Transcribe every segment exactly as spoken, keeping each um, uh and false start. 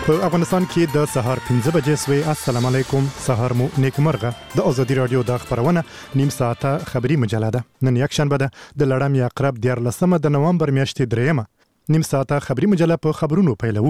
په افغانستان کې د سهار پنځه بجې سوي. السلام علیکم، سهار مو نیکمرغه. د ازادي رادیو د خبرونه نیم ساعته خبری مجله ده. نن یک شنبه ده د لړم یا عقرب دیارلسمه د نوامبر میاشتې دریمه. نیم ساعته خبری مجله په خبرونو پیلوو.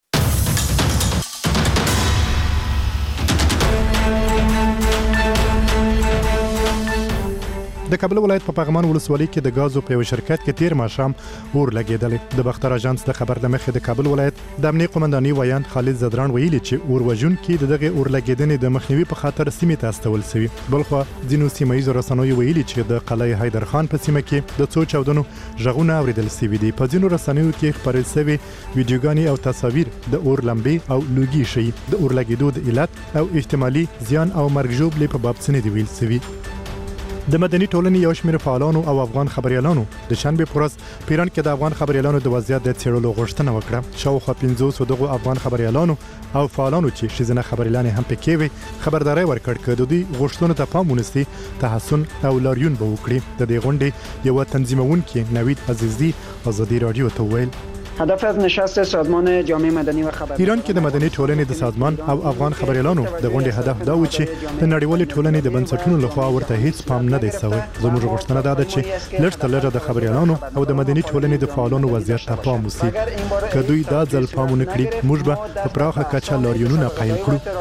د کابل ولایت په پغمان ولسوالۍ کې د غازو په یو شرکت کې تیر ماښام اور لګیدل. د بختر اژانس د خبر د مخې د کابل ولایت د امنیه قومندانۍ ویان خالد زدران ویلي چې اور وژونکي د دغه اور لګیدنې د مخنیوي په خاطر سیمې ته استول شوی. بلخو ځینو سیمایي رسنیو ویلي چې د قلعه حیدرخان په سیمه کې د څو چاودنو ژغونه اوریدل شوي دي. په ځینو رسنیو کې خبرې شوي ویډیوګانې او تصاویر د اور لمبې او لوګي شي. د اور لګیدو د علت او احتمالي زیان او مرګ ژوبلې په باب څه نه دی ویل شوی. د مدني ټولنې یو شمېر فعالانو او افغان خبريالانو د شنبه په ورځ پیران کې د افغان خبريالانو د وضعیت د څېړلو غوښتنه وکړه. شاوخوا پنځوس دغه افغان خبريالانو او فعالانو چې شیزنه خبريالان هم پکې وي خبرداري ورکړ کړه د دې غوښتنو ته پام ونیسي تحسن او لاریون به وکړي. د دې غونډې یو تنظیمونکي نوید عزیزی ازادي رادیو ته ویل هدف از نشست سازمان جامعه مدنی و خبر ایران کې د مدني ټولنې د سازمان او افغان خبريالانو د غونډې هدف دا و چې د نړیوال ټولنې د بنسټونو لخوا ورته هیڅ پام نه دی شوی. زموږ غوښتنه ده چې لږ تر لږه د خبريالانو او د مدني ټولنې د فعالانو وضعیت ته پام وشي. که دوی دا ځل پام ونه کړي موږ به په پراخه کچه لاریونونه پیل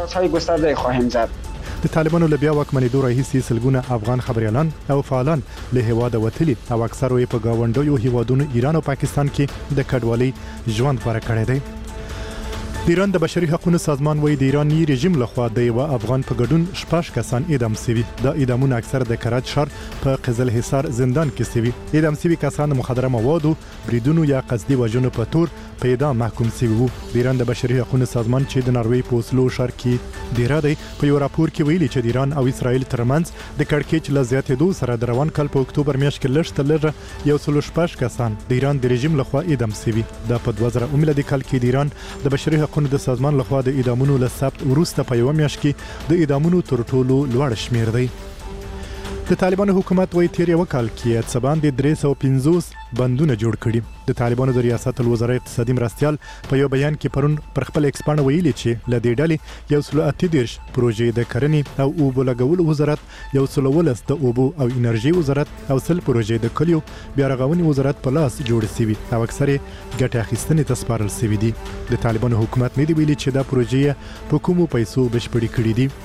کړو. د طالبانو له بیا واکمنېدو راهیسې سلګونه افغان خبريالان او فعالان له هیواده وتلي او اکثره یې په گاونډیو هیوادونو ایران او پاکستان کې د کډوالۍ ژوند غوره کړی دی. د ایران د بشري حقوقو سازمان وایي د ایراني رژیم لخوا د یو افغان په ګډون شپږ کسان اعدام شوي. د اعدامونو اکثر د کراچ ښار په قزل حصار زندان کې شوي. اعدام شوي کسان د مخدره موادو بریدونو یا قصدي وژنو په تور په اعدام محکوم شوي وو. د ایران د بشري حقوقو سازمان چې د ناروې په اوسلو ښار کې ډیره دی په یو راپور کې ویلي چې د ایران او اسرائیل ترمنځ د کړکېچ له زیاتېدو سره د روان کال په اکتوبر میاشت کې لږ تر لږه یو سل شپږ کسان د ایران د رژیم لخوا اعدام شوي. دا په دوه زره اووه میلادي کال کې د ایران د بشري حقوقو د سازمان لخوا د اعدامونو له ثبت وروسته په یو میاشت کې د اعدامونو تر ټولو لوړ شمیر دی. د طالبانو حکومت وایي تیر یو کال کې څه باندې درې سوه پنځوس بندونه جوړ کړي. د طالبانو د ریاست الوزرا اقتصادي مرستيال په یو بیان کې پرون پر خپل ایکسپانډ ویلي چې ل دې ډلې یو سل اته دیرش پروژې د کرنې او اوبو لګولو وزارت، یو سل ولس د اوبو او انرژي وزارت او سل پروژې د کلیو بیا رغونې وزارت په لاس جوړ شوي او اکثره ګټه اخیستنې ته سپارل شوي دي. د طالبانو حکومت نه دی ویلي چې دا پروژې په کومو پیسو بشپړې کړې دي.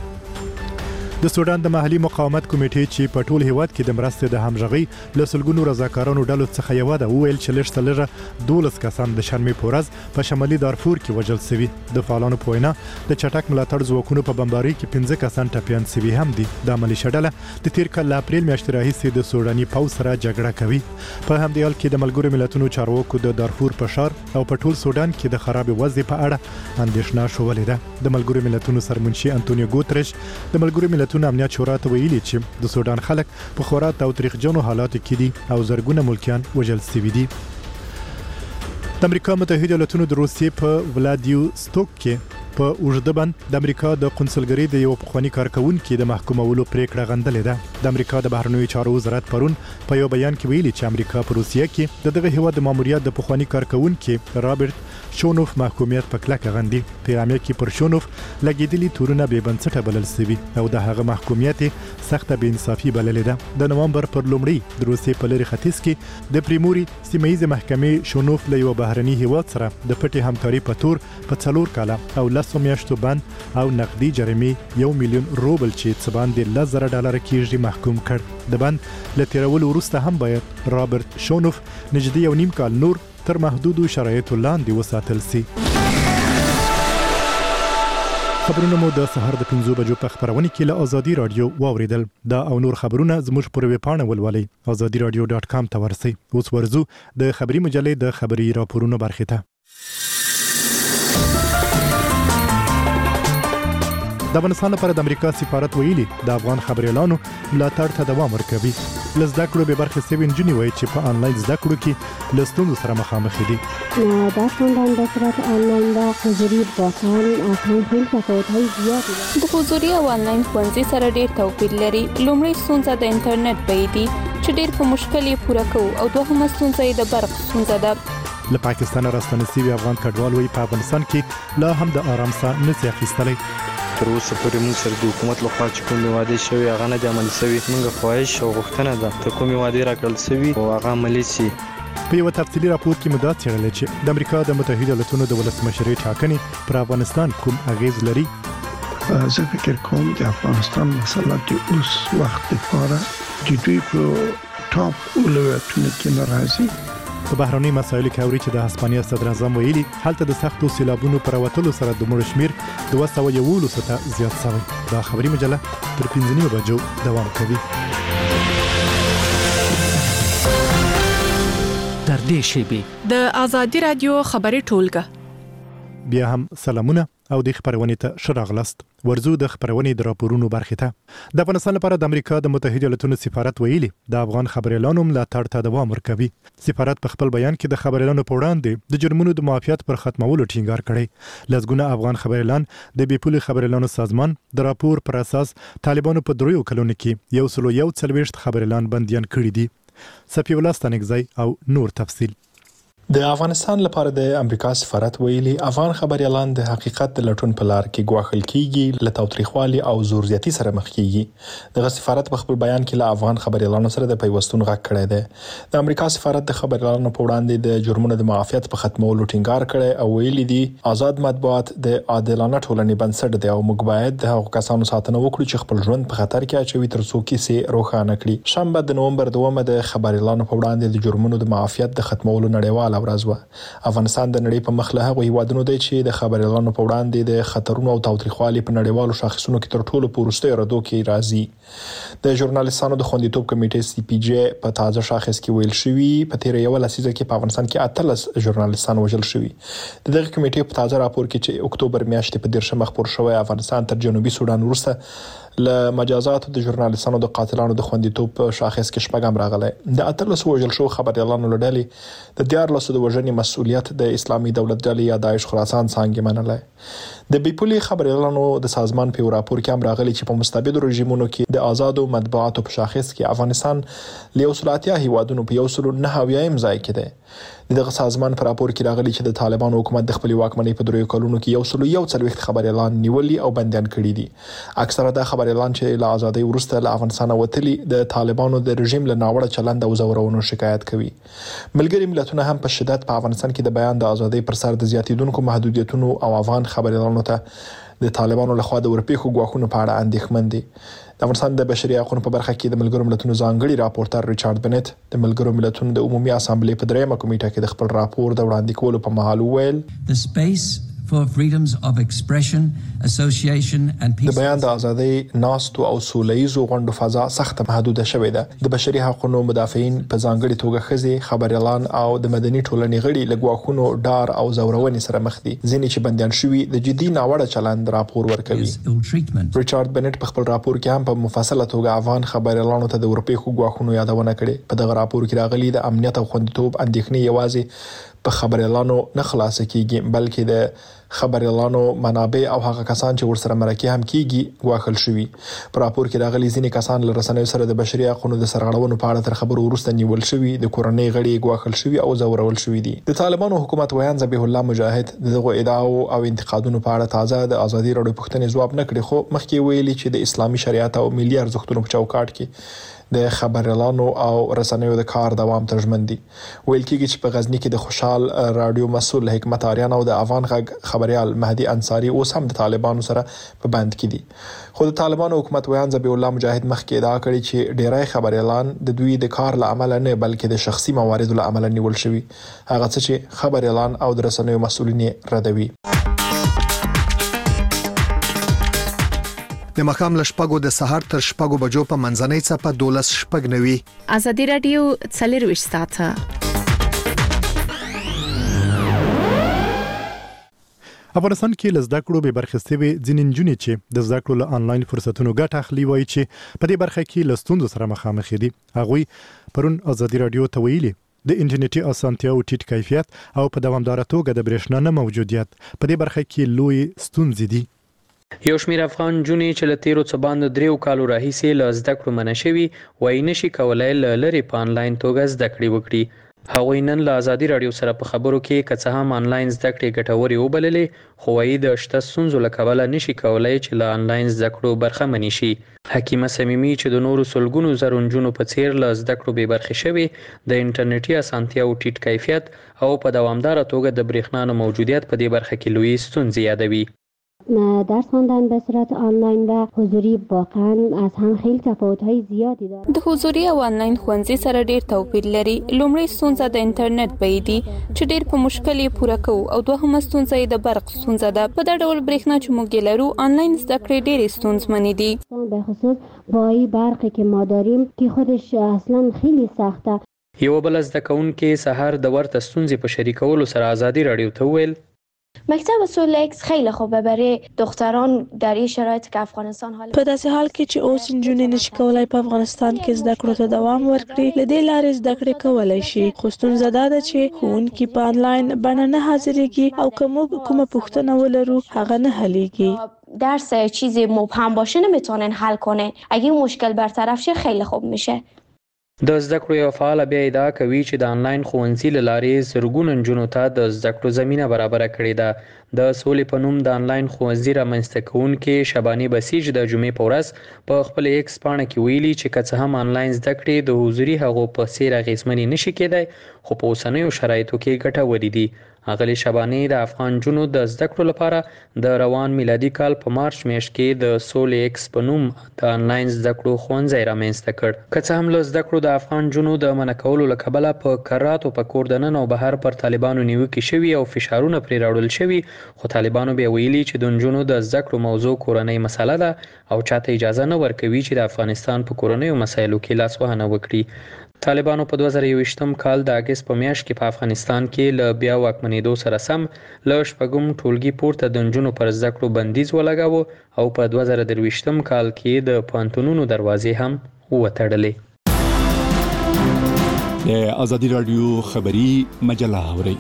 د سودان د محلي مقاومت کمیټې چې په ټول هیواد کې د مرستې د همغږي له سلګونو رضاکارانو ډلو څخه یو ده وویل چې لږ تر لږه دولس کسان د شنبې په ورځ په شمالي دارفور کې وژل شوي. د فعالانو په وینا د چټک ملاتړ ځواکونو په بمبارۍ کې پنځه کسان ټپیان شوي هم دي. د ملیشه ډله د تیر کال اپریل میاشتې راهیسې د سوداني پوځ سره جګړه کوي. په همدې حال کې د ملګرو ملتونو چارواکو د دارفور په ښار او په ټول سودان کې د خراب وضع په اړه اندېښنه شولې ده. د ملګرو ملتونو سرمنشي انټونیو ګوتریش د ملګرو ملتونو امنیت شورا ته ویلي چې د سودان خلک په خورا تاوتریخجنو حالاتو کې دي او زرګونه ملکیان وژل شوي دي. د امریکا متحده ایالاتونو د روسیې په ولادیوستوک کې په اوږده بند د امریکا د قونسلګرۍ د یو پخواني کارکونکي د محکومولو پریکړه غندلې ده. د امریکا د بهرنیو چارو وزارت پرون په یو بیان کې ویلي چې امریکا په روسیه کې د دغه هیواد د ماموریت د پخواني کارکونکي رابرټ شونوف محکومیت په کلکه غندي. پیغام کې پر شونوف لګیدلي تورونه بې بنسټه بلل شوي او د هغه محکومیت سخته بې انصافي بللې ده. د نوامبر پر لومړۍ د روسیې په لرې ختیځ کې د پریموري سیمه‌ییزې محکمې شونوف له یو بهرني هیواد سره د پټې همکاري په تور په څلور کاله او لسو میاشتو بند او نقدي جریمې یو میلیون روبل چې څه باندې لس زره ډالر کېږي محکوم کړ. د بند له تیرولو وروسته هم باید رابرټ شونوف نږدې یو نیم کال نور تر محدودو شرایطو لاندې وساتل سي. خبرونه مو د سهار د پنځو بجو په خبرونه کې له ازادي رادیو واوریدل. دا او نور خبرونه زموږ پر ویب پاڼه ولولئ ازادي رادیو ډاټ کام ته ورسئ. اوس ورزو د خبري مجلې د خبري راپورونو برخه ته. د افغانستان لپاره د امریکا سفارت ویلي د افغان خبريالانو ملاتړ ته دوام ورکوي. لزده کړو به برخه سیو انجنی وایي چې په انلاین زده کړو کې لستون سره مخامخ دي. در خوندن به صورت آنلاین و حضوری باتان اصلا خیلی تفاوت‌های زیادی داره. د حضوری او آنلاین ښوونځي سره ډېر توپیر لري. لومړی ستونزه د انټرنیټ بیه دي چې ډېر په مشکل یې پوره کوو او دوهمه ستونزه یې د برق ستونزه ده. له پاکستان راستنه شوي افغان کډوال وایي په افغانستان کې لا هم د آرام ساه نه سي اخیستلی. تر اوسه پورې موږ سره د حکومت لخوا چې کومې وعدې شوي هغه نه دي عملي شوي. موږ خواهش او غوښتنه ده چې کومې وعدې راکړل شوي او هغه عملي شي. په یو تفصیلي راپور کې مو دا څېړلې چې د امریکا د متحده ایالاتونو د ولسمشرۍ ټاکنې پر افغانستان کوم اغیز لري. زه فکر کوم د افغانستان مسله د اوس وخت لپاره د دوی په ټاپ اولویتونو کې نه راځي. په بهرني مسایلو کې اوري چې د هسپانیا صدر اعظم ویلي هلته د سختو سیلابونو پر وتلو سره د مړو شمیر دوه سوه یولس ته زیات شوی. دا خبري مجله تر پنځه نیمو بجو دوام کوي. تر دې شیبې د آزادي رادیو خبري ټولګه بیا هم سلامونه او د خبرونې ته ښه راغلاست. ورزو د خبرونې د راپورونو برخې ته. د افغانستان لپاره د امریکا د متحده ایالاتونو سفارت ویلي د افغان خبريالانو ملاتړ ته دوام ورکوي. سفارت په خپل بیان کې د خبريالانو په وړاندې د جرمونو د معافیت پر ختمولو ټینګار کړی. لږونه افغان خبريالان د بیپولي خبريالانو سازمان د راپور پر اساس طالبانو په دریو کلونو کې یو سلو یو څلوېښت خبريالان بنديان کړي دي. صفي الله ستانکزی او نور تفصیل. د افغانستان لپاره د امریکا سفارت ویلي افغان خبريالان د حقیقت د لټون په لار کې ګواښل کیږي، له تاوتریخوالي او زور زیاتی سره مخ کیږي. د سفارت په خپل بیان کې له افغان خبريالانو سره د پیوستون غږ کړی دی. د امریکا سفارت د خبريالانو په وړاندې د جرمونو د معافیت په ختمولو ټینګار کړی او ویلي دي آزاد مطبوعات د عادلانه ټولنې بنسټ دی او موږ باید د هغو کسانو ساتنه وکړو چې خپل ژوند په خطر کې اچوي تر څو کیسې روښانه کړي. شنبه د نومبر دومه د خبريالانو په وړاندې د جرمونو د معافیت د ختمولو نړیواله ورځ و. افغانستان د نړۍ په مخ له هغو هیوادونو دی چې د خبريالانو په وړاندې د خطرونو او تاوتریخوالي په نړیوالو شاخصونو کې تر ټولو پورسته ردو کې راځي. د ژورنالیستانو د خوندیتوب کمیټې سی پی جی په تازه شاخص کې ویل شوی په تیر یو لسیزه کې په افغانستان کې اتلس ژورنالیستان وژل شوي. د دغه کمیټې په تازه راپور کې چې اکتوبر میاشتې په دیرشم خبر شوی افغانستان تر جنوبي سودان وروسته له مجازاتو د ژورنالیستانو د قاتلانو د خوندیتوب په شاخص کې شپږم راغلی. د اتلس وژل شو خبريالانو له ډلې د دیارلسو د وژنې مسؤلیت د اسلامي دولت ډلې یا داعش خراسان څانګې منلی. د بیپولي خبريالانو د سازمان په راپور کې هم راغلی چې په مستبد رژیمونو کې د آزادو مطبوعاتو په شاخص کې افغانستان له یو سل اتیا هیوادونو په یو سل نهه اویایم ځای کې دی. دغه سازمان په راپور کې راغلی چې د طالبانو حکومت د خپل واکمنۍ په دریو کلونو کې یو سل یو څلوېښت خبريالان نیولي او بندیان کړي دي. اکثره د خبريالان چې له ازادۍ وروسته له افغانستان وتلي د طالبانو د رژیم له ناوړه چلند او زورونو شکایت کوي. ملګري ملتونه هم په شدت په افغانستان کې د بیان د ازادۍ پر سر د زیاتیدونکو محدودیتونو او افغان خبريالانو ته د طالبانو لخوا د ورپېښو ګواښونو په اړه اندېښمن دي. د افغانستان د بشري حقوقو په برخه کې د ملګرو ملتونو ځانګړي راپورټر ریچارډ بنت د ملګرو ملتونو د عمومي اسامبلې په دریمه کمیټه کې د خپل راپور د وړاندې کولو په مهال وویل The space for freedoms of expression, association and peace. د بیان د ازادۍ ناستو او سولهییزو غونډو فضا سخت محدوده شوې ده. د بشري حقوقو مدافعین په ځانګړي توګه ښځې، خبريالان او د مدني ټولنې غړي له ګواښونو ډار او زورونې سره مخ دي. ځینې چې بندیان شوي د جدي ناوړه چلند راپور ورکوي. ریچارډ بنت په خپل راپور کې هم په مفصله توګه افغان خبريالانو ته د ورپېښو ګواښونو یادونه کړې. په دغه راپور کې راغلي د امنیت او خوندیتوب اندېښنې یوازې په خبريالانو نه خلاص کیږي بلکې د خبريالانو منابع او هغه کسان چې ورسره مرکه هم کیږي ګواښل شوي. په راپور کې راغلي ځینې کسان له رسنیو سره د بشري حقوقو د سرغړونو په اړه تر خبرو وروسته نیول شوي، د کورنۍ غړي ګواښل شوي او زورول شوي دي. د طالبانو حکومت ویان ذبیح الله مجاهد دغه ادعاو او انتقادونو په اړه تازه د ازادي راډیو پوښتنې ځواب نه کړی، خو مخکې ویلي چې د اسلامي شریعت او ملي ارزښتونو په چوکاټ کې د خبريالانو او رسنیو د کار دوام ترجمن دي. ویل کېږي چې په غزنی کې د خوشحال رادیو مسؤل حکمت آریان او د افغان غږ خبريال مهدي انصاری اوس هم د طالبانو سره په بند کې دي. خو د طالبانو حکومت ویان ذبیح الله مجاهد مخکې ادعا کړې چې ډیری خبريالان د دوی د کار له امله نه بلکې د شخصي مواردو له امله نیول شوي، هغه څه چې خبريالان او د رسنیو مسؤلین ردوي. د مخام له شپږو د سهار تر شپږو بجو په منځنۍ څپه دولس شپږ نوي. آزادي رادیو څلرویشت ساعته. افغانستان کې له زده کړو به برخې سوي ځینې نجونې چې د زده کړو له انلاین فرصتونو ګټه اخلي وایي چې په دې برخه کې له ستونزو سره مخامخ دي. هغوی پرون آزادي رادیو ته ویلي د انټرنیټي اسانتیاو ټیټ کیفیت او په دوامداره توګه د برېښنا نه موجودیت په دې برخه کې لوی ستونزې دي. یو شمېر افغان نجونې چې له تیرو څه باندې دریو کالو راهیسې له زده کړو منع شوي وایي نشي کولای له لرې په انلاین توګه زده کړې وکړي. هغوی نن له ازادي راډیو سره په خبرو کې که څه هم آنلاین زده کړې ګټورې وبللې خو وایي د شته ستونزو له کبله نشي کولی چې له آنلاین زده کړو برخمنې شي. حکیمه صمیمي چې د نورو سلګونو زرو نجونو په څیر له زده کړو بې برخې شوې د انټرنیټي اسانتیاوو ټیټ کیفیت او په دوامداره توګه د برېښنا نه موجودیت په دې برخه کې لویې ستونزې یادوي. درس خواندن به صورت آنلاین و حضوری واقعا از هم خیلی تفاوت‌های زیادی داره. د حضوری او آنلاین ښوونځي سره ډیر توپیر لري. لومړی ستونزه د انټرنیټ بیې دي چې ډیر په مشکل یې پوره کوو او دوهمه ستونزه یې د برق ستونزه ده. په دا ډول برېښنا چې موږ یې لرو آنلاین زده کړې ډېرې ستونزمنې دي. به خصوص با برقی که ما داریم که خودش اصلا خیلی سخته. یو بل زده کوونکې سحر د ورته ستونزې په شریکولو سره ازادي راډیو ته وویل مکتب سولکس خیلی خوبه برای دختران در این شرایط که افغانستان حال په داسې حال کې چې اوس نجونې نشي کولای په افغانستان کې زده کړو ته دوام ورکړي له دې لارې زده کړې کولای شي خو ستونزه دا ده چې ښوونکي په آنلاین بڼه نه حاضرېږي او که موږ کومه پوښتنه ولرو هغه نه حلیږي. درس چیزی مبهم باشه نمیتونن حل کنه. اگه مشکل برطرف شه خیلی خوب میشه. د زده کړو یو فعال بیا ادعا کوي چې د آنلاین ښوونځي له لارې زرګونو نجونو ته د زده کړو زمینه برابره کړې ده. د سولې په نوم د آنلاین ښوونځي رامنځته کوونکې شبانې بسیج د جمعې په ورځ په خپل ایکس پاڼه کې ویلي چې که څه هم آنلاین زده کړې د حضوري هغو په څیر اغېزمنې نشي کېدای خو په اوسنیو شرایطو کې ګټورې دي. اغلې شبانې د افغان نجونو د زده کړو لپاره د روان میلادي کال په مارچ میاشت کې د سولې ایکس په نوم د آنلاین زده کړو ښوونځی رامنځته کړ. که څه هم له زده کړو د افغان نجونو د منع کولو له کبله په کراتو په کور دننه او بهر پر طالبانو نیوکې شوي او فشارونه پرې راوړل شوي خو طالبانو بیا ویلي چې د نجونو د زده کړو موضوع کورنۍ مسله ده او چاته اجازه نه ورکوي چې د افغانستان په کورنیو مسایلو کې لاسوهنه وکړي. طالبانو په دوه زره یوویشتم کال د اګست په میاشت کې په افغانستان کې له بیا واکمنېدو سره سم له شپږم ټولګي پورته د نجونو پر زده کړو بندیز ولګاوه او په دوه زره درویشتم کال کې د پوهنتونونو دروازې هم وتړلې. د ازادي راډیو خبري مجله اورئ.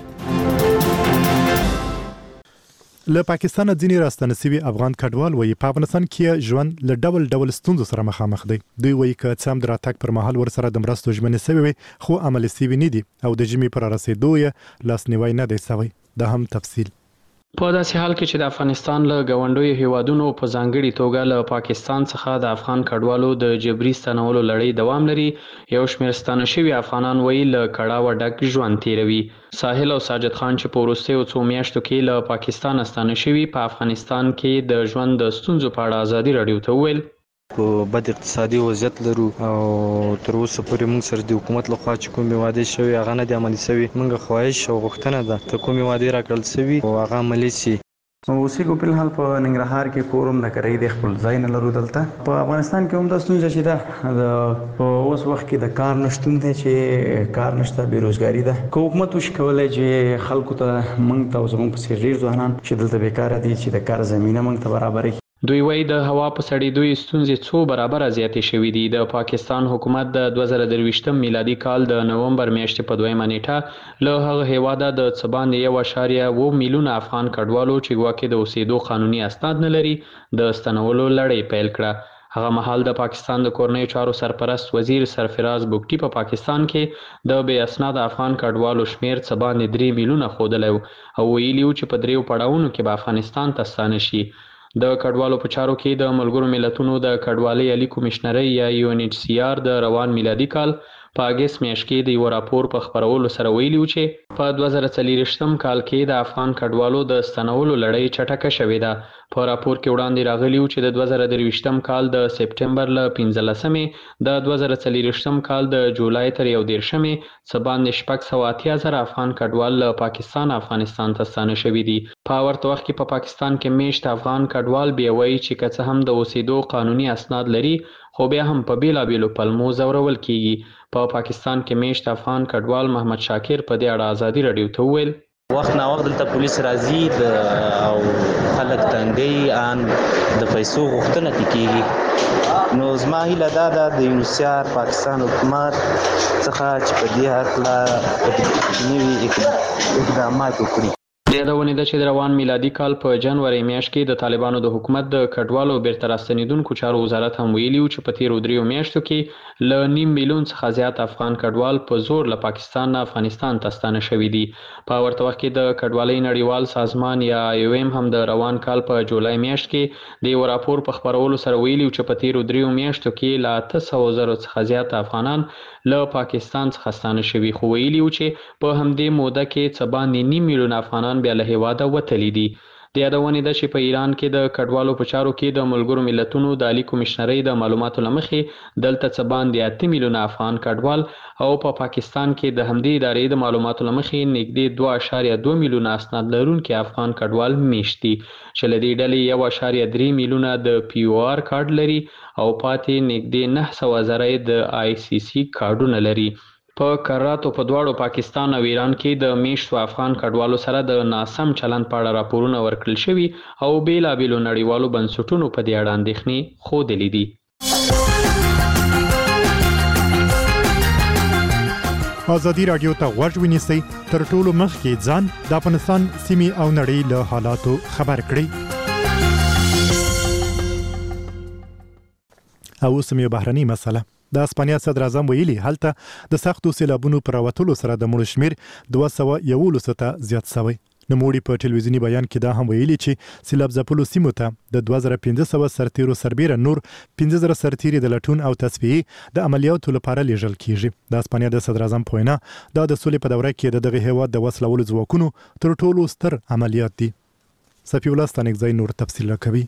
له پاکستان ځینې راستنه سوي افغان کډوال وایي په افغانستان کې ژوند له ډول ډول ستونزو سره مخامخ دی. دوی وایي که څه هم د راتګ پر مهال ورسره د مرستو ژمنې سوي وي خو عملي سوي نه دي او د ژمي پر رسېدو یې لاسنیوی نه دی سوی. دا هم تفصیل په داسې حال کې چې د افغانستان له ګاونډیو هیوادونو په ځانګړي توګه له پاکستان څخه د افغان کډوالو د جبري ستنولو لړۍ دوام لري یو شمېر ستانه شوي افغانان وایي له کړاوه ډک ژوند تیروي. ساحل او ساجد خان چې په وروستیو څو میاشتو کې له پاکستان ستانه شوي په افغانستان کې د ژوند د ستونزو په اړه ازادي راډیو ته وویل په بد اقتصادي وضعیت لرو او تر اوسه پورې موږ سره د حکومت لخوا چې کومې وعدې شوي هغه نه دي عملي شوي. موږ خواهش او غوښتنه ده ته کومې وعدې راکړل شوي او هغه عملي شي. اوسېږو په الحال په ننګرهار کې کور هم نه کوي د خپل ځای نه لرو. دلته په افغانستان کې هم دا ستونزه چې ده د په اوس وخت کې د کار نشتون دی چې کار نشته بیروزګاري ده. که حکومت وشي کولی چې خلکو ته موږ ته او زموږ په څېر ډېر ځوانان چې دلته بېکاره دي چې د کار زمینه موږ ته برابره کړي. دوی وایي د هوا په سړېدو ستونزې څو برابره زیاتې شوي دي. د پاکستان حکومت د دوه زره درویشتم میلادي کال د نومبر میاشتې په دویمه نیټه له هغه هیواده د څه باندې یو اعشاریه اووه میلیونه افغان کډوالو چې ګواکې د اوسېدو قانوني اسناد نه لري د ستنولو لړۍ پیل کړه. هغه مهال د پاکستان د کورنیو چارو سرپرست وزیر سرفراز بوګټي په پاکستان کې د بې اسناد افغان کډوالو شمیر څه باندې درې میلیونه ښودلی او ویلي و چې په دریو پړاوونو کې به افغانستان ته ستانه شي. د کډوالو په چارو کې د ملګرو ملتونو د کډوالۍ عالی کمیشنرۍ یا یو ان ایچ سی آر د روان میلادي کال په اګست میاشت کې د یو راپور په خپرولو سره ویلي و چې په دوه زره څلېرویشتم کال کې د افغان کډوالو د ستنولو لړۍ چټکه شوې ده. په راپور کې وړاندې راغلي و چې د دوه زره درویشتم کال د سپټمبر له پنځلسمې د دوه زره څلېرویشتم کال د جولای تر یو دېرشمې څه باندې شپږ سوه اتیا زره افغان کډوال له پاکستان افغانستان ته ستانه شوي دي. په ورته وخت کې په پاکستان کې میشت افغان کډوال بیا وایي چې که څه هم د اوسېدو قانوني اسناد لري خو بیا هم په بېلابېلو پلمو ځورول کېږي. په پاکستان کې میشت افغان کډوال محمد شاکر په دې اړه ازادي راډیو ته وویل وخت نا وخت دلته پولیس راځي او خلک تنګي ان د پیسو غوښتنه کوي. نو زما هیله دا ده د یو ان ایچ سی آر پاکستان حکومت څخه چې په دې هکله نوي اقدامات وکړي. یادونه ده چې د روان میلادي کال په جنوري میاشت کې د طالبانو د حکومت د کډوالو بیرته راستنیدونکو چارو وزارت هم ویلي و چې په تیرو دریو میاشتو کې له نیم میلیون څخه زیات افغان کډوال په زور له پاکستان نه افغانستان ته ستانه شوي دي. په ورته وخت کې د کډوالۍ نړیوال سازمان یا یو ایم هم د روان کال په جولای میاشت کې د یو راپور په خپرولو سره ویلي چې په تیرو دریو میاشتو کې له اته سوه زرو څخه زیات افغانان له پاکستان څخه ستانه شوي، خو ویلي و چې په همدې موده کې څه باندې نیم میلیون افغانان بیا له هیواده وتلي دي. د یادونې ده چې په ایران کې د کډوالو په چارو کې د ملګرو ملتونو د عالی کمیشنرۍ د معلوماتو له مخې دلته څه باندې اته میلیونه افغان کډوال او په پا پاکستان کې د همدې ادارې د معلوماتو له مخې نږدې دوه اعشاریه دوه میلیونه اسناد لرونکي افغان کډوال میشت دي، چې له دې ډلې یو اعشاریه درې میلیونه د پی او آر کارت لري او پاتې نږدې نه سوه زره د آی سی سی کارډونه لري. په کراتو په دواړو پاکستان او ایران کې د میشتو افغان کډوالو سره د ناسم چلند په اړه راپورونه ورکړل شوي او بیلابیلو نړیوالو بنسټونو په دې اړه اندېښنې ښودلې دي. ازادي راډیو ته غوږ ونیسئ، تر ټولو مخکې ځان د افغانستان سیمې او نړۍ له حالاتو خبر کړئ. او اوس هم یو بهرنۍ مسله. د اسپانیا صدر اعظم ویلي هلته د سختو سیلابونو پر راوتلو سره د مړو شمیر دوه سوه یولس ته زیات شوی. نوموړي په ټلویزیوني بیان کې دا هم ویلي چې سیلاب ځپلو سیمو ته د دوه زره پنځه سوه سرتیرو سربیره نور پنځه زره سرتیري د لټون او تصفیې د عملیاتو لپاره لیږل کیږي. د اسپانیا د صدر اعظم په وینا دا د سولې په دوره کې د دغه هیواد د وسلولو ځواکونو تر ټولو ستر عملیات دي. صفي الله ستانکزی نور تفصیل راکوي.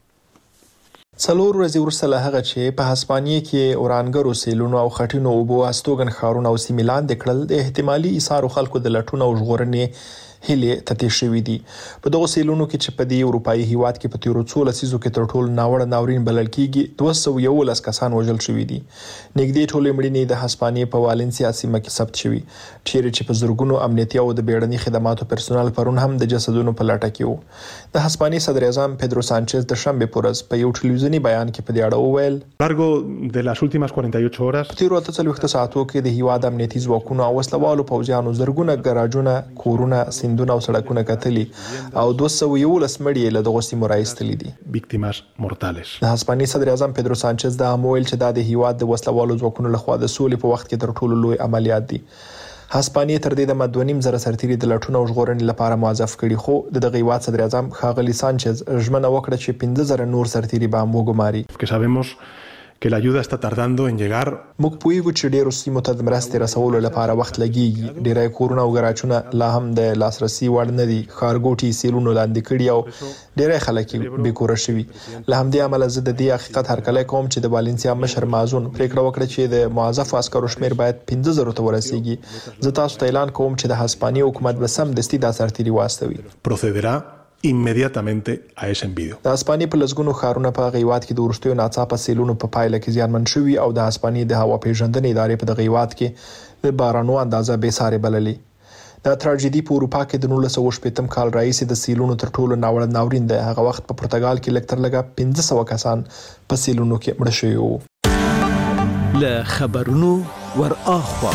څلور ورځې وروسته له هغه چې په هسپانیې کې اورانګرو سیلونو او خټینو اوبو استوګن ښارونه او سیمې لاندې کړل، د احتمالي ایثارو خلکو د لټون او ژغورنې هیلې تتې شوې دي. په دغو سیلونو کې چې په دې اروپایي هیواد کې په تیرو څو لسیزو کې تر ټولو ناوړه ناورین بلل کیږي، دوه سوه یولس کسان وژل شوي دي. نږدې ټولې مړینې د هسپانیې په والنسیا سیمه کې ثبت شوي، چیرې چې په زرګونو امنیتي او د بیړني خدماتو پرسونل پرون هم د جسدونو په لټه کې وو. د هسپانیې صدر اعظم پیدرو سانچز د شنبې په ورځ په یو ټلویزیوني بیان کې په دې اړه وویل largo de las últimas cuarenta y ocho horas تیرو اته څلوېښتو ساعتو کې د هیواد امنیتي ځواکونو او وسلوالو پوځیانو زرګونه ګراجونه، کورونه، سیندونه او سړکونه کتلي او دوه سوه یولس مړي له دغو سیمو راایستلي دي. víctimas mortales. د هسپانیې صدر اعظم پیدرو سانچز دا هم وویل چې دا د هیواد د وسلوالو ځواکونو لخوا د سولې په وخت کې تر ټولو لوی عملیات دي. هسپانیې تر دې دمه دوه نیم زره سرتیري د لټون او ژغورنې لپاره موظف کړي، خو د دغه هیواد صدر اعظم ښاغلي سانچز ژمنه وکړه چې پنځه زره نور سرتیري به هم وګماري. que sabemos que la ayuda está tardando en llegar. موږ پوهیږو چې ډیرو سیمو ته د مرستې رسولو لپاره وخت لګیږي. ډیری کورونه او ګراجونه لا هم د لاسرسي وړ نه دي، ښارګوټي سیلونو لاندې کړي او ډیری خلک بې کوره شوي. له همدې امله زه د دې حقیقت هرکلی کوم چې د والنسیا مشر مازون پریکړه وکړه چې د موظفو عسکرو شمیر باید پنځه زرو ته ورسیږي. زه تاسو ته اعلان کوم چې د هسپانیې حکومت به سمدستي دا سرتیري واستوي. procederá inmediatamente a ese envío. د هسپانیې په لسګونو ښارونه په هغه هیواد کې د وروستیو ناڅاپه سیلونو په پایله کې زیانمن شوي او د هسپانیې د هوا پیژندنې ادارې په دغه هیواد کې د بارانو اندازه بې سارې بللې. دا تراژیدي په اروپا کې د نولس سوه شپېتم کال راهیسې د سیلونو تر ټولو ناوړه ناورین دی. هغه وخت په پرتګال کې لږ تر لږه پنځه سوه کسان په سیلونو کې مړه شوي وو. له خبرونو ور اخوا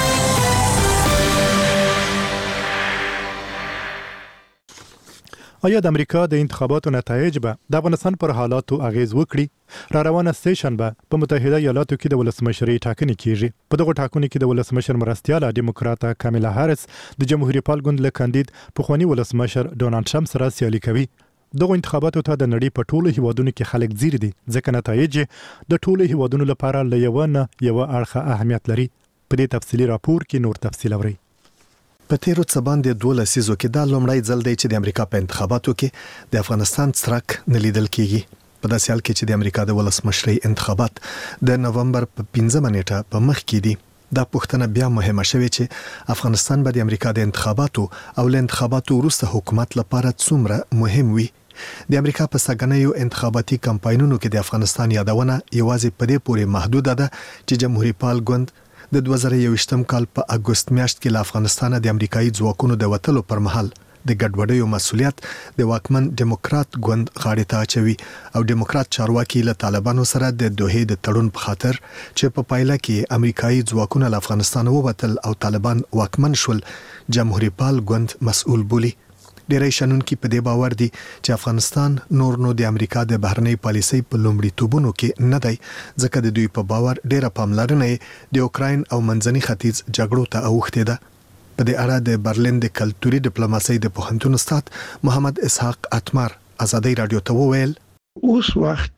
آیا د امریکا د انتخاباتو نتایج به د افغانستان پر حالاتو اغیز وکړي؟ را روانه سیشن به په متحده ایالاتو کې د ولسمشرۍ ټاکنې کیږي. په دغه ټاکنو کې د ولسمشر مرستیاله ډیموکراټه کاملا هاریس د جمهوریت پال ګوند له کاندید پخوانی ولسمشر ډونالد ټرمپ سره سیالي کوي. دغه انتخاباتو ته د نړۍ په ټولو هیوادونو کې خلک ځیر دي، ځکه نتایج د ټولو هیوادونو لپاره له یو نه یو اړخه اهمیت لري. په دې تفصیلي راپور کې نور تفصیل اورئ. په تیرو څه باندې دوه لسیزو کې دا لومړی ځل دی چې د امریکا په انتخاباتو کې د افغانستان څرک نه لیدل کیږي. په داسې حال کې چې د امریکا د ولسمشرۍ انتخابات د نومبر په پنځمه نیټه په مخ کې دي، دا پوښتنه بیا مهمه شوې چې افغانستان به د امریکا د انتخاباتو او له انتخاباتو وروسته حکومت لپاره څومره مهم وي. د امریکا په سګنیو انتخاباتي کمپاینونو کې د افغانستان یادونه یوازې په دې پورې محدوده ده چې جمهوریت پال ګوند د دوه زره یوویشتم کال په اګوست میاشت کې له افغانستانه د امریکایي ځواکونو د وتلو پر مهال د ګډوډیو مسولیت د واکمن ډیموکرات ګوند غاړې ته اچوي او ډیموکرات چارواکي له طالبانو سره د دوحې د تړون په خاطر چې په پایله کې امریکایي ځواکونه له افغانستان ووتل او طالبان واکمن شول جمهوریت پال ګوند مسؤل بولي. ډیری شنونکي په دې باور دي چې افغانستان نور نو د امریکا د بهرنۍ پالیسۍ په لومړیتوبونو کې نه دی، ځکه د دوی په باور ډیره پاملرنه د اوکراین او منځني ختیځ جګړو ته اوښتې ده. په دې اړه د برلین د کلتوري ډیپلوماسۍ د پوهنتون استاد محمد اسحاق اتمر ازادي رادیو ته وویل اوس وخت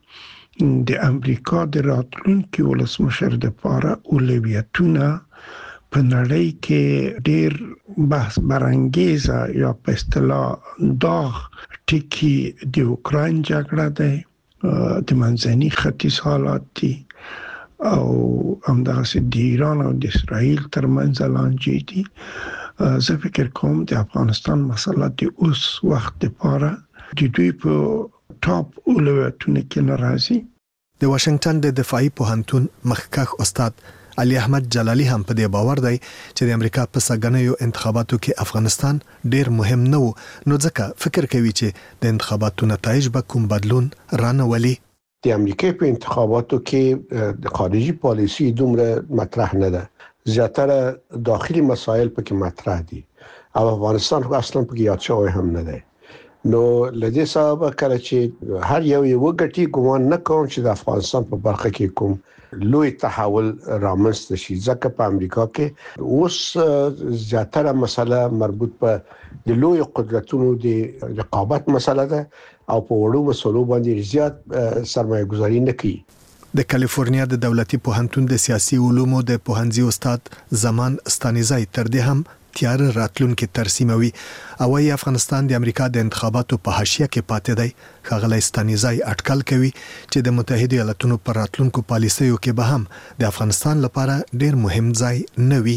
کې د امریکا د راتلونکي ولسمشر لپاره اولویتونه په نړۍ کې ډېر بحث برانګیزه یا په اصطلاح داغ ټکی د اوکراین جګړه ده، د منځني ختیځ حالات دي او همدغسې د ایران او د اسرائیل ترمنځ لانجې دي. زه فکر کوم د افغانستان مسله د اوس وخت لپاره د دوی په ټاپ اولویتونو کې نه راځي. د واشنگټن د دفاعي پوهنتون مخکښ استاد علي احمد جلالي هم په دې باور دی چې د امریکا په سګنیو انتخاباتو کې افغانستان ډیر مهم نه و، نو ځکه فکر کوي چې د انتخاباتو نتایج به کوم بدلون رانولي. د امریکا په انتخاباتو کې د خارجي پالیسي دومره مطرح نه ده، زیاتره داخلي مسایل پکې مطرح دي او افغانستان خو اصلا پکې یاد شوی هم نه دی. نو لدې سبب کله چې هر یو یو وګټي ګومان نه کوم چې د افغانستان په برخه کې کوم لوی تحول رامنځته شي، ځکه په امریکا کې اوس زیاتره مسله مربوط په د لوی قدرتونو د رقابت مسله ده او په وړو مسلو باندې زیات سرمایه گذاري نه کوي. د کالیفورنیا د دولتي پوهنتون د سیاسي علومو د پوهنځي استاد زمان ستانیزای تر دې هم تیار راتلونکي ترسیموي او ای افغانستان د امریکا د انتخاباتو په حاشیه کې پاتې دی. ښاغلی ستانیزای اټکل کوي چې د متحده ایالاتونو پر راتلونکو پالیسیو کې به هم د افغانستان لپاره ډیر مهم ځای نه وي.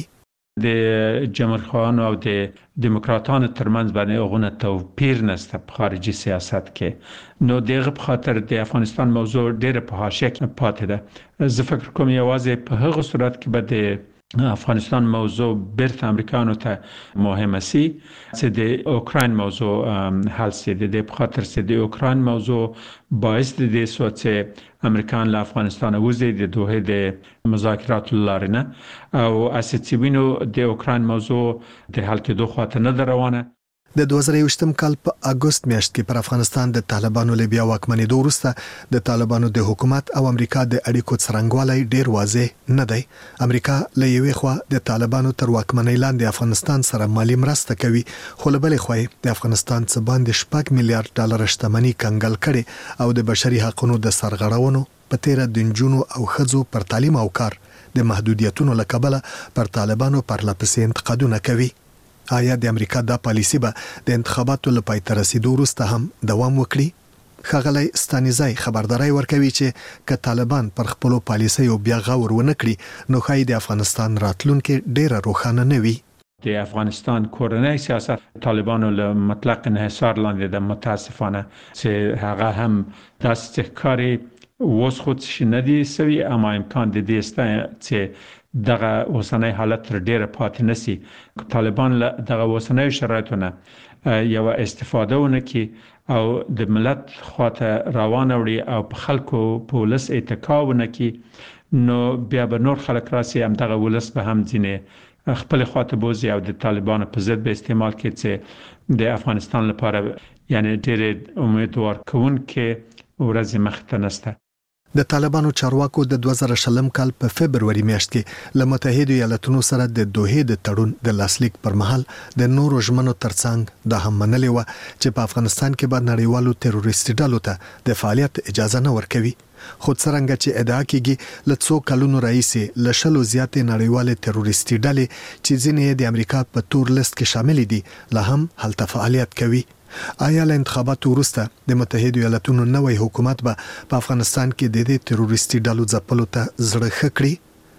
د جمهورخواهانو او د دموکراتانو ترمنځ باندې غونه توپیر نشته په خارجي سیاست کې، نو دغه په خاطر د افغانستان موضوع ډیره په حاشیه کې پاتې ده. زه فکر کوم یوازې په هغه صورت کې به د افغانستان موضوع بیرته امریکانو ته مهمه سي چې د اوکراین موضوع حل سي. د په خاطر چې د اوکراین موضوع باعث د دې سو چې امریکان له افغانستان وځي د دوه د مذاکراتو لارې نه او اساسيبینو د اوکراین موضوع د حل کېدو خاطر نه روانه. د دوه زره یوویشتم کال په اگست میاشت کې پر افغانستان د طالبانو له بیا واکمنېدو وروسته د طالبانو د حکومت او امریکا د اړیکو څرنګوالی ډیر واضح نه دی. امریکا له یوې خوا د طالبانو تر واکمنۍ لاندې افغانستان سره مالی مرسته کوي، خو له بلې خوا د افغانستان څخه باندې شپږ میلیارډ ډالر شتمنۍ کنګل کړي او د بشري حقوقو د سرغړونو په تیر د نجونو او ښځو پر تعلیم او کار د محدودیتونو له کبله پر طالبانو پرلپسې انتقادونه کوي. آیا د امریکا دا پالیسی به د انتخاباتو لپاره تر رسیدو وروسته هم دوام وکړي؟ ښاغلی ستانیزای خبرداري ورکوي چې که طالبان پر خپل پالیسۍ او بیا غور ونه کړي نو ښایي د افغانستان راتلونکي ډیره روښانه نه وي. د افغانستان کورنۍ سیاست طالبانو له مطلق انحصار لاندې د متاسفانه چې هغه هم داسې ښکاري اوس خو څه نه دي سوي، اما امکان د دې شته چې دغه اوسنۍ حالت تر ډیره پاتې نسی. طالبان له دغه اوسنۍ شرایطونه یو استفاده ونه کی او د ملت خواته روان وړي او په خلکو په ولس اتکا ونه کی، نو بیا به نور خلک راسي هم دغه ولس به هم ځینې خپل خواته بوزي او د طالبانو په ضد به استعمال کړي چې د افغانستان لپاره یعنی ډېر امیدوار کوونکې ورځې مخته نشته. د طالبانو چارواکو د دوه زره شلم کال په فبرवरी میاشت کې له متحده ایالاتونو سره د دوحې د تړون د لاسلیک پر مهال د نورو ژمنو ترڅنګ د هم منلې و چې په افغانستان کې به نړیوالو تروریستي ډلو ته د فعالیت اجازه نه ورکوي. خو څرنګه چې ادعا کیږي له څو کلونو راهیسې له شلو زیاتې نړیوالې تروریستي ډلې چې ځینې د امریکا په تور لیست کې شامل دي لا هم هلته فعالیت کوي. آیا له انتخاباتو وروسته د متحده ایالاتونو نوی حکومت به په افغانستان کې د دې تروریستي ډلو ځپلو ته زړه ښه کړي؟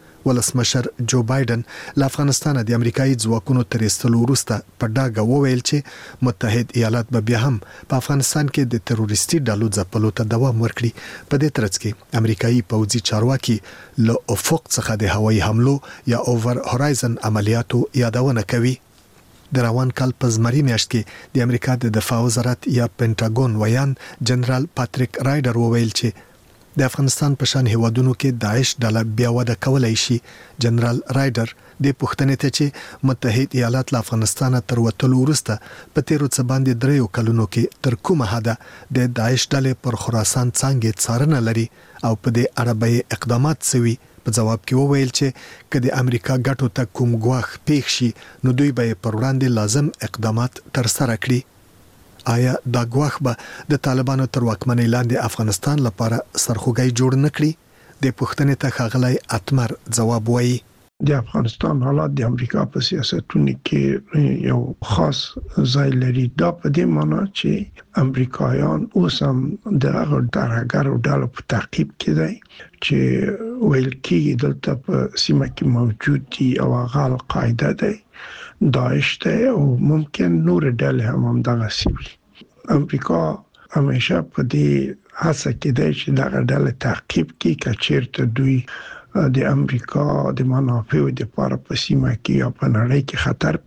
ولسمشر جو بایدن له افغانستان د امریکایي ځواکونو تر ایستلو وروسته په ډاګه وویل چې متحد ایالات به بیا هم په افغانستان کې د تروریستي ډلو ځپلو ته دوام ورکړي. په دې ترڅ کې امریکایي پوځي چارواکي له افق څخه د هوایي حملو یا اوور هورایزن عملیاتو یادونه کوي. د روان کال په زمري میاشت کې د امریکا د دفاع وزارت یا پینټاګون ویان جنرال پاتریک رایډر وویل چې د افغانستان په شان هیوادونو کې داعش ډله بیا وده کولای شي. جنرال رایډر د پښتنې ته چې متحد ایالات له افغانستان تر وتلو وروسته په تیرو څه باندې دریو کلونو کې تر کومه حده د داعش ډلې پر خراسان څنګه څارنه لري او په دې اړه به اقدامات سوي. په جواب کې وویل چې کله د امریکا ګټو ته کوم ګواښ پیښ شي نو دوی به پر وړاندې لازم اقدامات تر سره کړي. آیا دا ګواښ به د طالبانو تر واکمنۍ لاندې افغانستان لپاره سرخوږی جوړ نه کړي؟ د پښتنې ته ښاغلی اتمر ځواب وایي. د افغانستان حالات د امریکا په سیاستونو کې یو خاص ځای لري. دا په دې معنی چې امریکایان اوس هم د هغه ترهګرو ډلو په تعقیب کې دي چې ویل کېږي دلته په سیمه کې موجود دي او هغه القاعده دی، داعش دی او ممکن نور ډلې هم همدغه سوي. امریکا همیشه په دې هڅه کې دی چې دغه ډلې تعقیب کړي که چیرته دوی د امریکا د منافعو د لپاره په سیمه کې یا په نړۍ کې خطر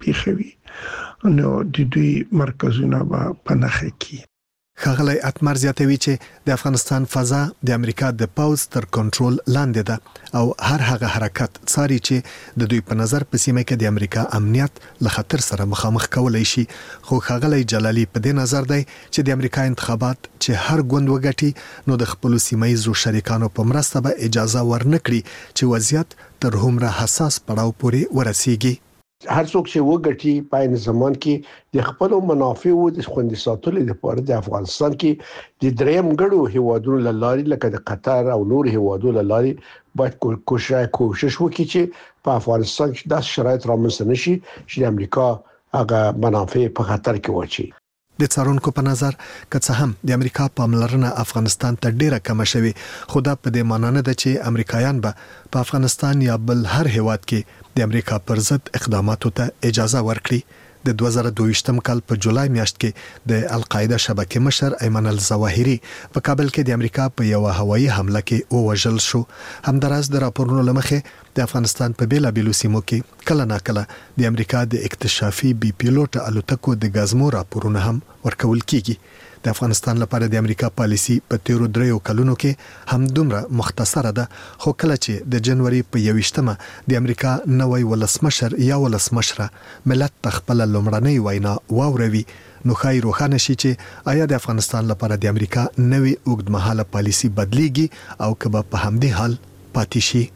پیښوي نو د دوی مرکزونه به په نښه کې. ښاغلی اتمر زیاتوي چې د افغانستان فضا د امریکا د پوځ تر کنټرول لاندې ده او هر هغه حرکت څاري چې د دوی په نظر په سیمه کې د امریکا امنیت له خطر سره مخامخ کولای شي. خو ښاغلی جلالي په دې نظر دی چې د امریکا انتخابات چې هر ګوند وګټي نو د خپل سیمایي شریکانو په مرسته به اجازه ورنکړي چې وضعیت تر هومره حساس پړاو پورې ورسیږي. هر څوک چې وګټي په عین زمان کې د خپل منافعو د خوندي ساتلو لپاره د افغانستان کې د دریم ګړو هیوادونو لاري لکه د قطر او نور هیوادونو لاري باید کوشش کوشش وکړي چې په افغانستان کې د شرایط رامنځته نشي چې د امریکا هغه منافع په خطر کې واچي. د څارونکو په نظر که څه هم د امریکا پاملرنه افغانستان ته ډیره کم شوي، خو دا په دې معنی نه ده چې امریکایان به په افغانستان یا بل هر هیواد کې د امریکا پر ضد اقداماتو ته اجازه ورکړي. د دوه زره دوه ویشتم کال په جولای میاشت کې د القاعده شبکې مشر ایمن الظواهري په کابل کې د امریکا په یو هوایي حمله کې ووژل شو. همداراز د راپورونو لمخې د افغانستان په بیلابیلو سیمو کې کله ناکله د امریکا د اکتشافي بي پیلوټ الوتکو د غازمو راپورونه هم ورکول کیږي. د افغانستان لپاره د امریکا پالیسی په تیرو دریو کلونو کې هم دومره مختصره ده، خو کله چې د جنوري په یویشتمه د امریکا نوی ولسمشر یا ولسمشره ملت تخپل لومړنۍ وینا واوروي نو ښایي روښانه شي چې آیا د افغانستان لپاره د امریکا نوی اوږدمهاله پالیسی بدلیږي او که به په همدې حال پاتې شي.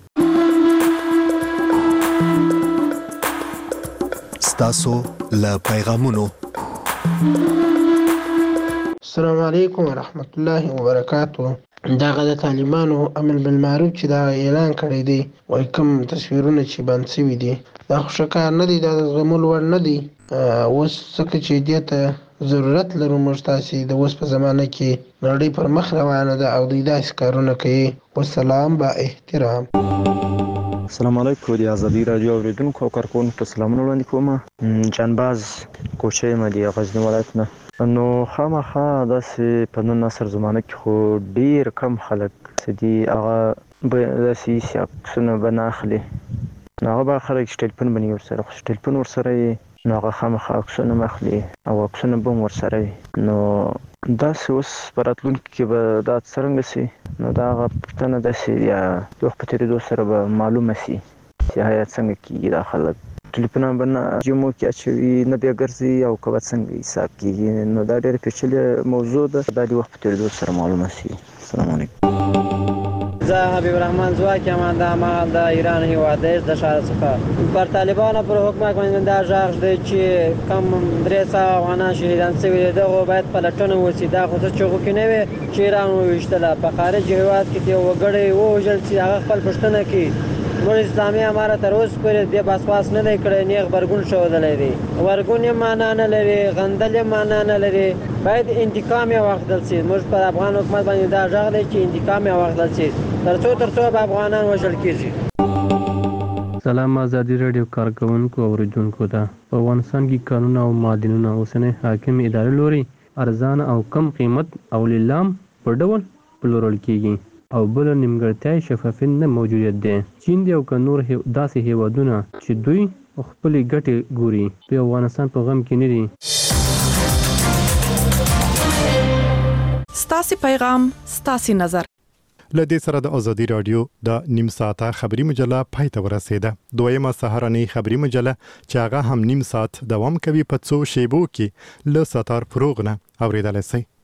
ستاسو له پیغامونو. السلام علیکم ورحمت الله وبرکاتو. دغه د طالبانو امر بالمعروف چې دا اعلان کړی دی وای کوم تصویرونه چې باندې سوي دي دا خو شکار نه دی، دا د زغمل وړ نه دی. اوس څه چې دې ته ضرورت لرو موږ تاسې د اوس په زمانه کې نړۍ پر مخ روانه ده او دوی داسې کارونه کوي. والسلام با احترام. السلام علیکم د ازادي رادیو اوریدونکو او کارکونکو ته سلامونه وړاندې کوم. جانباز کوچۍ م د غزني ولایت نه. نو خامخا داسې په نن عصر زمانه کې خو ډیر کم خلک چې دي هغه به داسې هېڅ عکسونه به نه اخلي. نو هغه به خلک چې ټلیفون به نه وي ورسره، خو چې ټلیفون ورسره وي نو هغه خامخا عکسونه هم اخلي او عکسونه به هم ورسره وي. نو داسې اوس په راتلونکي کې به دا څرنګه سي نو دا هغه پوښتنه داسې یا د وخت په تېرېدو سره به معلومه سي چې آیا څنګه کېږي دا خلک ټلیفونونه به نه جیمو کې اچوي نه بیا ګرځي او که به څنګه حساب کېږي. نو دا ډېره پیچلې موضوع ده، دا د وخت په تېرېدو سره معلومه سي. السلام علیکم. زه حبیب الرحمن ځواک یم دا مهال د ایران هېواد د ښار څخه. پر طالبانو پر حکومت باندې دا غږ دی چې کم درې سوه افغانان شهیدان سوي دي، دغو باید پلټنه وشي. دا خو څه چغو کې نه وي چې ایران وویشتله. په خارج هېواد کې یو وګړی ووژل چې هغه خپل پوښتنه کوي. موږ اسلامي اماره تر اوسه پورې دې بسواس نه دی کړی، نیغ غبرګون ښودلی دی. غبرګون یې معنا نه لري، غندل یې معنا نه لري. باید انتقام یې واخیستل شي. موږ پر افغان حکومت باندې دا غږ دی چې انتقام یې واخیستل شي تر څو تر څو به افغانان وژل کېږي. سلام آزادي رادیو کارکونکو او اوریدونکو ته. په افغانستان کې کانونه او معدنونه اوسنۍ حاکم ادارې لوري ارزانه او کم قیمت او لیلام په ډول پلورل کېږي او بل نیمګړتیا شفافیت نه موجودیت دی. چین دی او که نور داسې هیوادونه چې دوی خپلې ګټې ګوري په افغانستان په غم کې نه دي. ستاسې پیغام ستاسې نظر. لدې سره د ازادي رادیو د نیم ساعته خبري مجله پای ته ورسیده. دویمه سهارنۍ خبري مجله چې هغه هم نیم ساعت دوام کوي په څو شیبو کې له ستار فروغ نه اوریدلای شئ.